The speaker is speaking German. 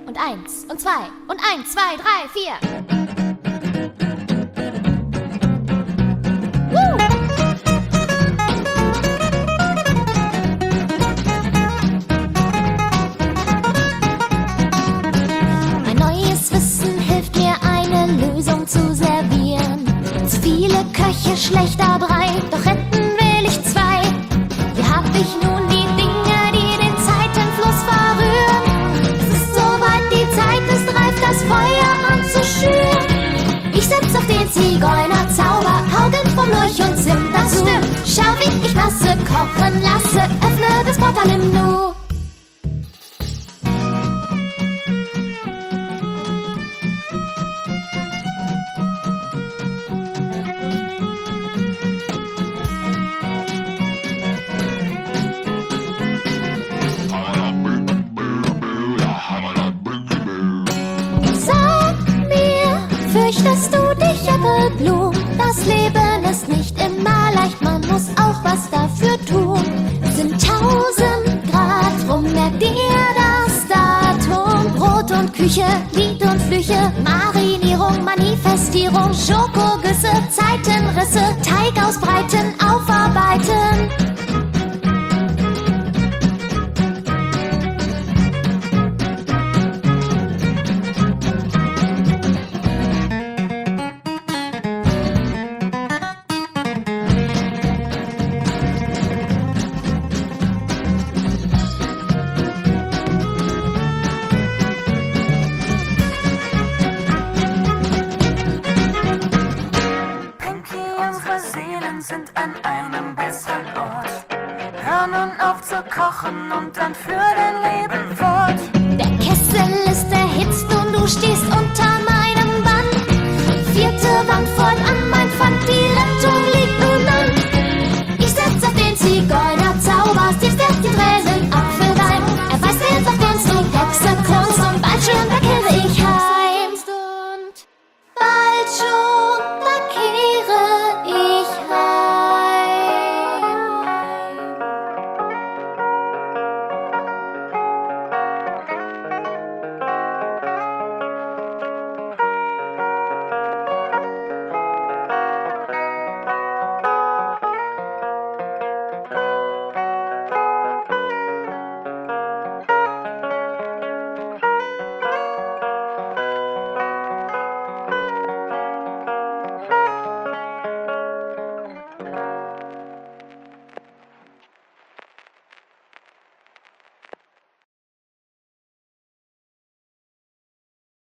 und 1 und 2 und 1, 2, 3, 4. Ein neues Wissen hilft mir, eine Lösung zu servieren. Zu viele Köche, schlechter Brei, doch retten will ich zwei. Hier hab ich nun die Dinge, die den Zeitenfluss verrühren. Es ist soweit, die Zeit ist reif, das Feuer anzuschüren. Ich setz auf den Zigeunerzauber, Augen vom Lurch und Zimt dazu. Schau, wie ich Masse kochen lasse, öffne das Portal im Nu. Fürchtest du dich, Äpfelblum? Das Leben ist nicht immer leicht, man muss auch was dafür tun. Sind 1000 Grad, drum merkt dir das Datum. Brot und Küche, Lied und Flüche, Marinierung, Manifestierung, Schokogüsse, Zeitenrisse, Teig ausbreiten, aufarbeiten. Sind an einem besseren Ort. Hör nun auf zu kochen und dann für dein Leben